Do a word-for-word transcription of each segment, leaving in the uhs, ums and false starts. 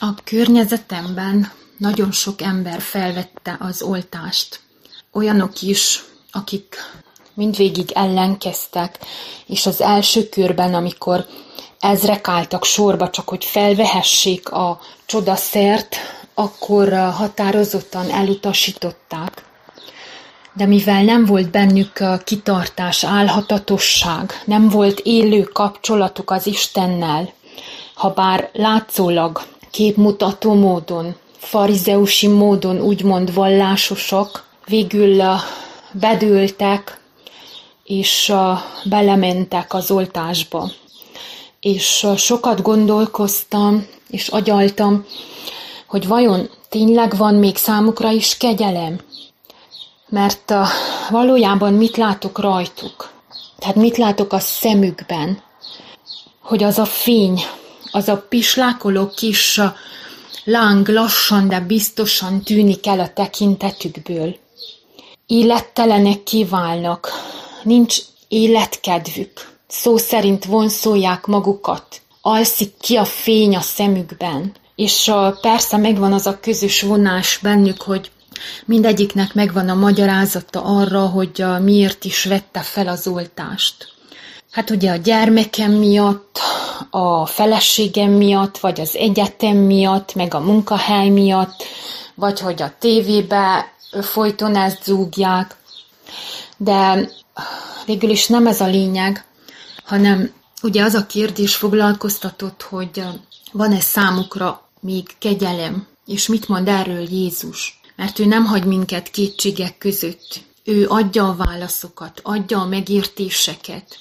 A környezetemben nagyon sok ember felvette az oltást. Olyanok is, akik mindvégig ellenkeztek, és az első körben, amikor ezrek álltak sorba, csak hogy felvehessék a csodaszert, akkor határozottan elutasították. De mivel nem volt bennük kitartás, álhatatosság, nem volt élő kapcsolatuk az Istennel, habár látszólag képmutató módon, farizeusi módon úgymond vallásosok, végül bedőltek, és belementek az oltásba. És sokat gondolkoztam, és agyaltam, hogy vajon tényleg van még számukra is kegyelem? Mert uh, valójában mit látok rajtuk? Tehát mit látok a szemükben? Hogy az a fény, az a pislákoló kis uh, láng lassan, de biztosan tűnik el a tekintetükből. Élettelenek kiválnak, nincs életkedvük, szó szerint vonszolják magukat, alszik ki a fény a szemükben. És uh, persze megvan az a közös vonás bennük, hogy mindegyiknek megvan a magyarázata arra, hogy uh, miért is vette fel az oltást. Hát ugye a gyermekem miatt, a feleségem miatt, vagy az egyetem miatt, meg a munkahely miatt, vagy hogy a tévébe folyton ezt zúgják. De végül is nem ez a lényeg, hanem ugye az a kérdés foglalkoztatott, hogy uh, van-e számukra még kegyelem, és mit mond erről Jézus? Mert ő nem hagy minket kétségek között. Ő adja a válaszokat, adja a megértéseket.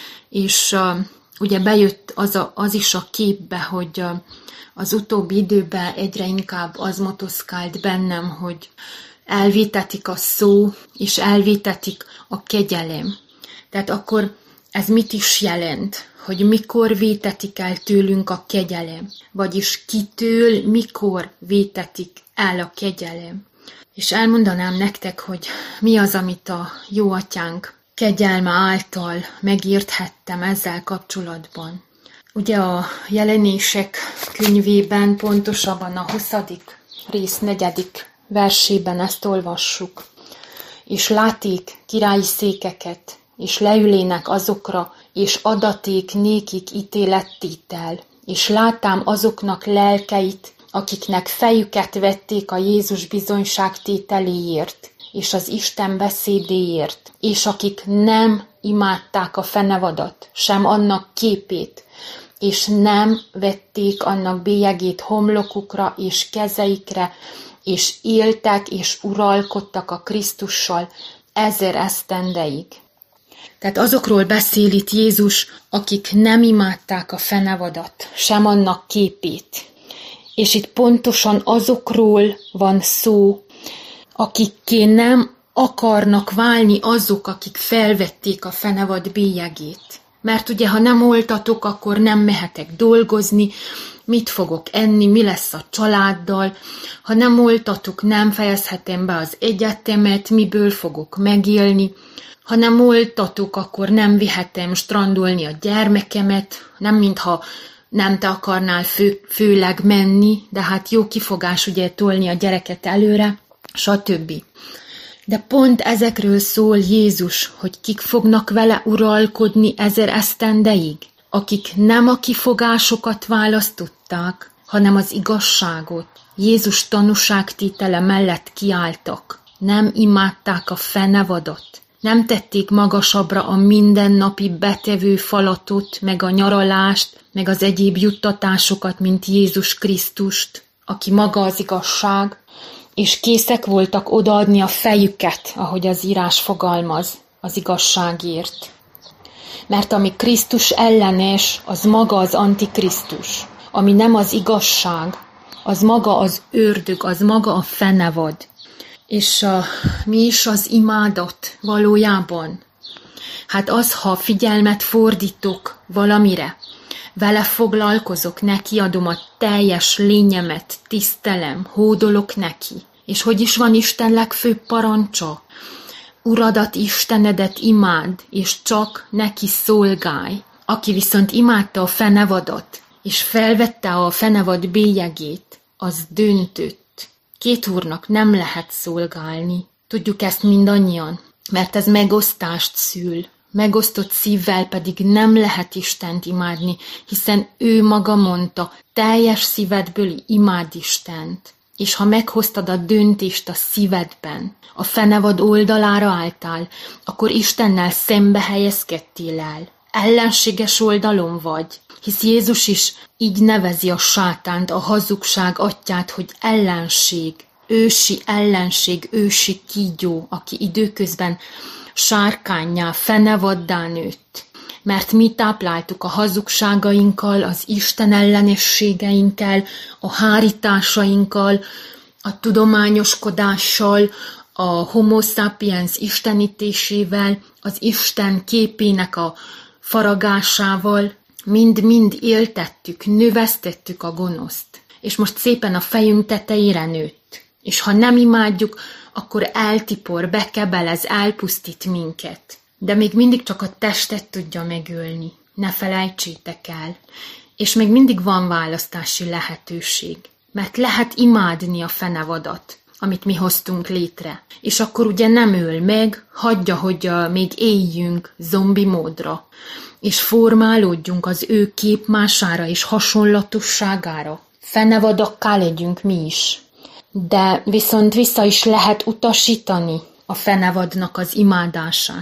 És uh, ugye bejött az, a, az is a képbe, hogy uh, az utóbbi időben egyre inkább az motoszkált bennem, hogy elvétetik a szó, és elvétetik a kegyelem. Tehát akkor ez mit is jelent? Hogy mikor vétetik el tőlünk a kegyelem? Vagyis kitől, mikor vétetik el a kegyelem? És elmondanám nektek, hogy mi az, amit a jó atyánk kegyelme által megérthettem ezzel kapcsolatban. Ugye a Jelenések könyvében, pontosabban a huszadik rész negyedik versében ezt olvassuk. És láték királyi székeket, és leülének azokra, és adaték nékik ítélettétel, és látám azoknak lelkeit, akiknek fejüket vették a Jézus bizonyságtételéért, és az Isten beszédéért, és akik nem imádták a fenevadat, sem annak képét, és nem vették annak bélyegét homlokukra és kezeikre, és éltek és uralkodtak a Krisztussal ezer esztendeig. Tehát azokról beszél itt Jézus, akik nem imádták a fenevadat, sem annak képét. És itt pontosan azokról van szó, akikké nem akarnak válni azok, akik felvették a fenevad bélyegét. Mert ugye, ha nem oltatok, akkor nem mehetek dolgozni, mit fogok enni, mi lesz a családdal, ha nem oltatok, nem fejezhetem be az egyetemet, miből fogok megélni, ha nem oltatok, akkor nem vihetem strandolni a gyermekemet, nem mintha nem te akarnál fő, főleg menni, de hát jó kifogás ugye tolni a gyereket előre, stb. De pont ezekről szól Jézus, hogy kik fognak vele uralkodni ezer esztendeig, akik nem a kifogásokat választották, hanem az igazságot. Jézus tanúságtétele mellett kiálltak, nem imádták a fenevadat, nem tették magasabbra a mindennapi betevő falatot, meg a nyaralást, meg az egyéb juttatásokat, mint Jézus Krisztust, aki maga az igazság, és készek voltak odaadni a fejüket, ahogy az írás fogalmaz, az igazságért. Mert ami Krisztus ellenes, az maga az antikrisztus. Ami nem az igazság, az maga az ördög, az maga a fenevad. És uh, mi is az imádat valójában? Hát az, ha figyelmet fordítok valamire, vele foglalkozok, neki adom a teljes lényemet, tisztelem, hódolok neki. És hogy is van Isten legfőbb parancsa? Uradat, Istenedet imád, és csak neki szolgálj. Aki viszont imádta a fenevadat, és felvette a fenevad bélyegét, az döntött. Két úrnak nem lehet szolgálni. Tudjuk ezt mindannyian, mert ez megosztást szül. Megosztott szívvel pedig nem lehet Istent imádni, hiszen ő maga mondta, teljes szívedből imád Istent. És ha meghoztad a döntést a szívedben, a fenevad oldalára álltál, akkor Istennel szembe helyezkedtél el. Ellenséges oldalon vagy, hisz Jézus is így nevezi a sátánt, a hazugság atyját, hogy ellenség, ősi ellenség, ősi kígyó, aki időközben sárkánnyá, fenevaddá nőtt. Mert mi tápláltuk a hazugságainkkal, az Isten ellenességeinkkel, a hárításainkkal, a tudományoskodással, a homo sapiens istenítésével, az Isten képének a faragásával, mind-mind éltettük, növesztettük a gonoszt. És most szépen a fejünk tetejére nőtt. És ha nem imádjuk, akkor eltipor, bekebelez, elpusztít minket. De még mindig csak a testet tudja megölni. Ne felejtsétek el. És még mindig van választási lehetőség. Mert lehet imádni a fenevadat, amit mi hoztunk létre. És akkor ugye nem öl meg, hagyja, hogy még éljünk zombi módra. És formálódjunk az ő képmására és hasonlatosságára. Fenevadakká legyünk mi is. De viszont vissza is lehet utasítani a fenevadnak az imádását.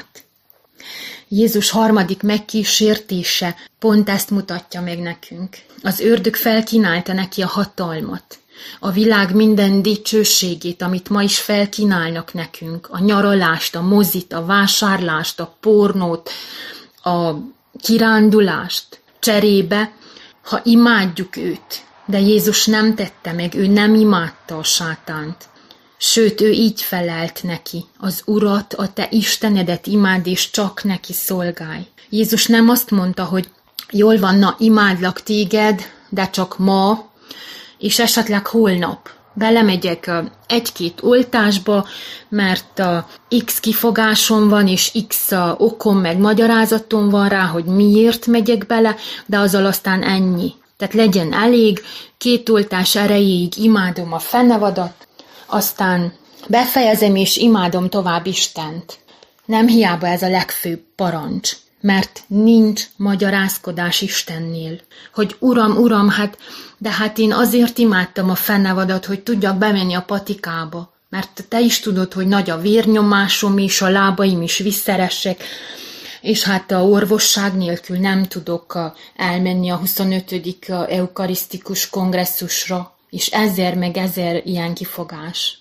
Jézus harmadik megkísértése pont ezt mutatja meg nekünk. Az ördög felkínálta neki a hatalmat, a világ minden dicsőségét, amit ma is felkínálnak nekünk, a nyaralást, a mozit, a vásárlást, a pornót, a kirándulást cserébe, ha imádjuk őt. De Jézus nem tette meg, ő nem imádta a sátánt. Sőt, ő így felelt neki, az Urat, a te Istenedet imád, és csak neki szolgálj. Jézus nem azt mondta, hogy jól van, na, imádlak téged, de csak ma, és esetleg holnap. Belemegyek egy-két oltásba, mert X kifogásom van, és X okom meg magyarázatom van rá, hogy miért megyek bele, de azzal aztán ennyi. Tehát legyen elég, két oltás erejéig imádom a fenevadat, aztán befejezem és imádom tovább Istent. Nem hiába ez a legfőbb parancs, mert nincs magyarázkodás Istennél. Hogy Uram, Uram, hát, de hát én azért imádtam a fenevadat, hogy tudjak bemenni a patikába, mert te is tudod, hogy nagy a vérnyomásom és a lábaim is visszeresek, és hát a orvosság nélkül nem tudok elmenni a huszonötödik eukarisztikus kongresszusra, és ezer meg ezer ilyen kifogás.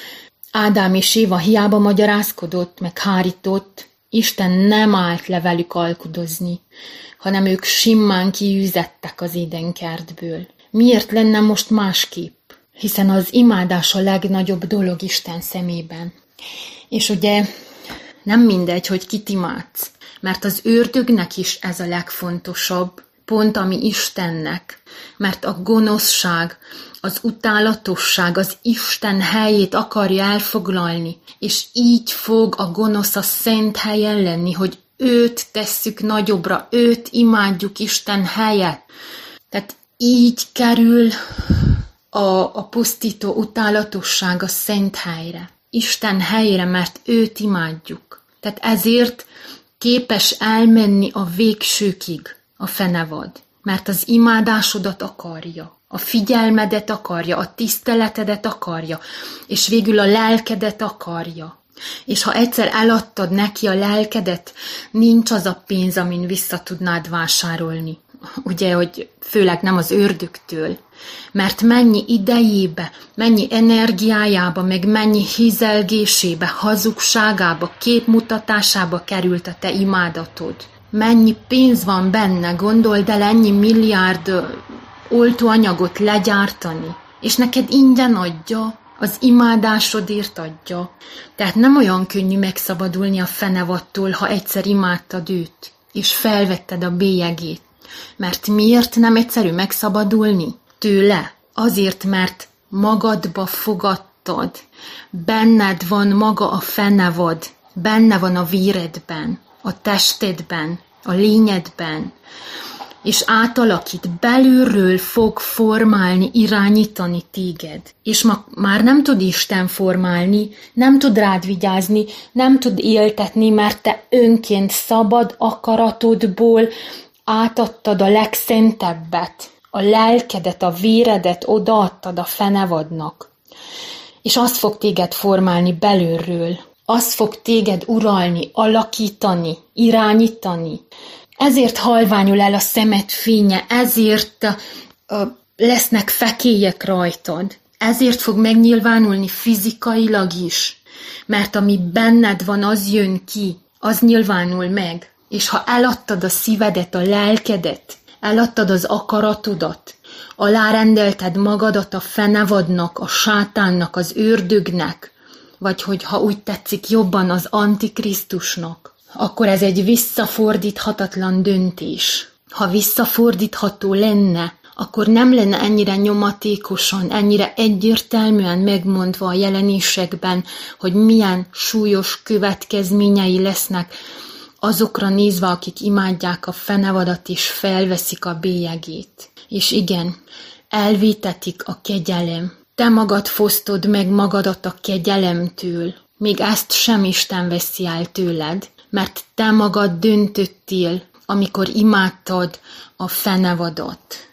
Ádám és Éva hiába magyarázkodott, meg hárított, Isten nem állt le velük alkudozni, hanem ők simmán kiűzettek az édenkertből. Miért lenne most másképp? Hiszen az imádás a legnagyobb dolog Isten szemében. És ugye nem mindegy, hogy kit imádsz, mert az ördögnek is ez a legfontosabb, pont ami Istennek, mert a gonoszság, az utálatosság, az Isten helyét akarja elfoglalni, és így fog a gonosz a szent helyen lenni, hogy őt tesszük nagyobbra, őt imádjuk Isten helyett. Tehát így kerül a, a pusztító utálatosság a szent helyre, Isten helyére, mert őt imádjuk. Tehát ezért képes elmenni a végsőkig a fenevad, mert az imádásodat akarja, a figyelmedet akarja, a tiszteletedet akarja, és végül a lelkedet akarja. És ha egyszer eladtad neki a lelkedet, nincs az a pénz, amin vissza tudnád vásárolni. Ugye, hogy főleg nem az ördögtől, mert mennyi idejébe, mennyi energiájába, meg mennyi hizelgésébe, hazugságába, képmutatásába került a te imádatod. Mennyi pénz van benne, gondold el ennyi milliárd oltóanyagot legyártani, és neked ingyen adja, az imádásodért adja. Tehát nem olyan könnyű megszabadulni a fenevadtól, ha egyszer imádtad őt, és felvetted a bélyegét. Mert miért nem egyszerű megszabadulni tőle? Azért, mert magadba fogadtad. Benned van maga a fenevad, benne van a véredben, a testedben, a lényedben. és átalakít, belülről fog formálni, irányítani téged. És ma már nem tud Isten formálni, nem tud rád vigyázni, nem tud éltetni, mert te önként szabad akaratodból átadtad a legszentebbet, a lelkedet, a véredet odaadtad a fenevadnak. És azt fog téged formálni belülről, azt fog téged uralni, alakítani, irányítani. Ezért halványul el a szemed fénye, ezért uh, lesznek fekélyek rajtad, ezért fog megnyilvánulni fizikailag is, mert ami benned van, az jön ki, az nyilvánul meg. És ha eladtad a szívedet, a lelkedet, eladtad az akaratodat, alárendelted magadat a fenevadnak, a sátánnak, az ördögnek, vagy hogy ha úgy tetszik jobban az Antikrisztusnak, akkor ez egy visszafordíthatatlan döntés. Ha visszafordítható lenne, akkor nem lenne ennyire nyomatékosan, ennyire egyértelműen megmondva a jelenésekben, hogy milyen súlyos következményei lesznek azokra nézve, akik imádják a fenevadat és felveszik a bélyegét. És igen, elvétetik a kegyelem. Te magad fosztod meg magadat a kegyelemtől. Még ezt sem Isten veszi el tőled, mert te magad döntöttél, amikor imádtad a fenevadat.